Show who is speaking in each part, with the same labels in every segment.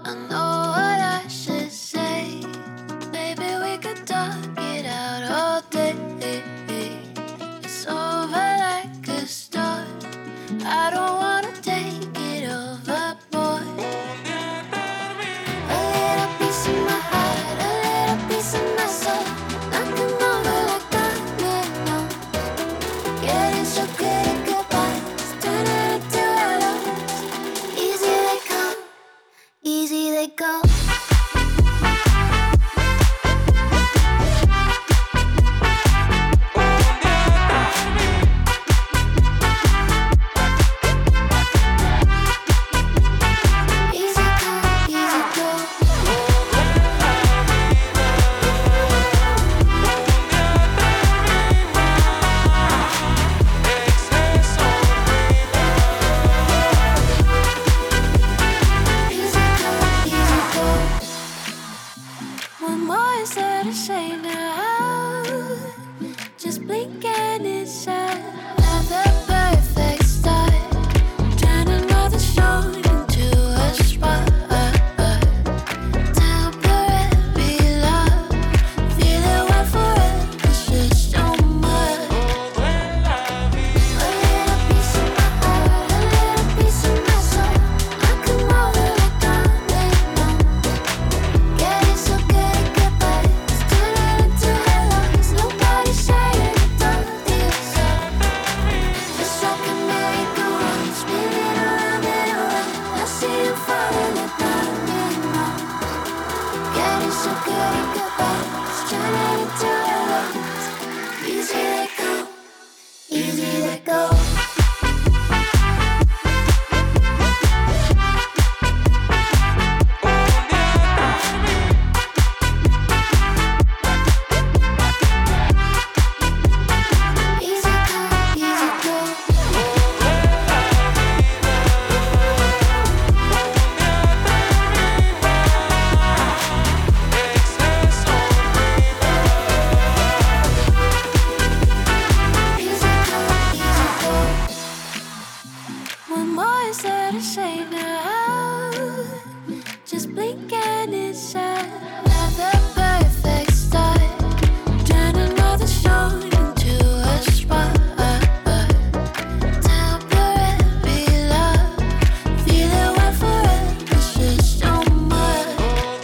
Speaker 1: I know what I should say. Baby, we could talk it out all day. It's over like a start. I don't wanna take it overboard. A little piece of my heart, a little piece of my soul, knocking over like domino. Getting so good at goodbyes, turning into hellos. Easy they come, easy they go. One more is there to say now. Just blink and it's out. Not the perfect start. Turn another show into a spot. Temporary love. Feeling one forever. It's just so much. A little piece of my heart, a little piece of my soul. I come over like domino. Getting so good at goodbyes, turning into hellos. Nobody saying it don't feel so. Just like a merry-go-round, spinning around and around. I see you falling like domino. Getting so good at goodbyes, turning into hellos. Easy they come, easy they go. Easy come, easy go. Easy come, easy go. One more is there to say now. Just blink and it's out. Not the perfect start. Turn another show into a spot. Temporary love. Feeling one forever. It's just so much.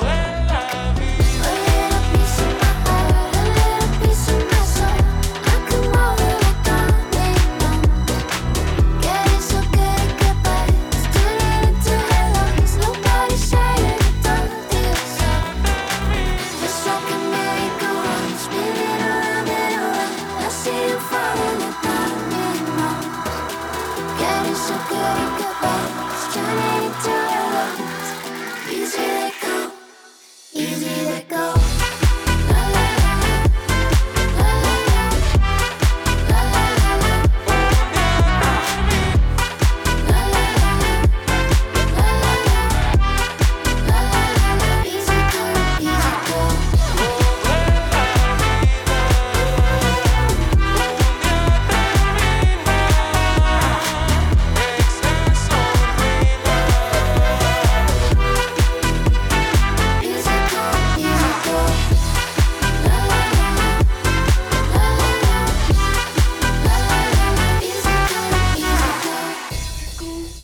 Speaker 1: A little piece of my heart, a little piece of my soul. I come over like domino. Getting so good at goodbyes, turning into hellos. Nobody saying it don't feel so. Just like a merry-go-round, spinning around and around. I see you falling like domino. Getting so good at goodbyes, turning into hellos. Easy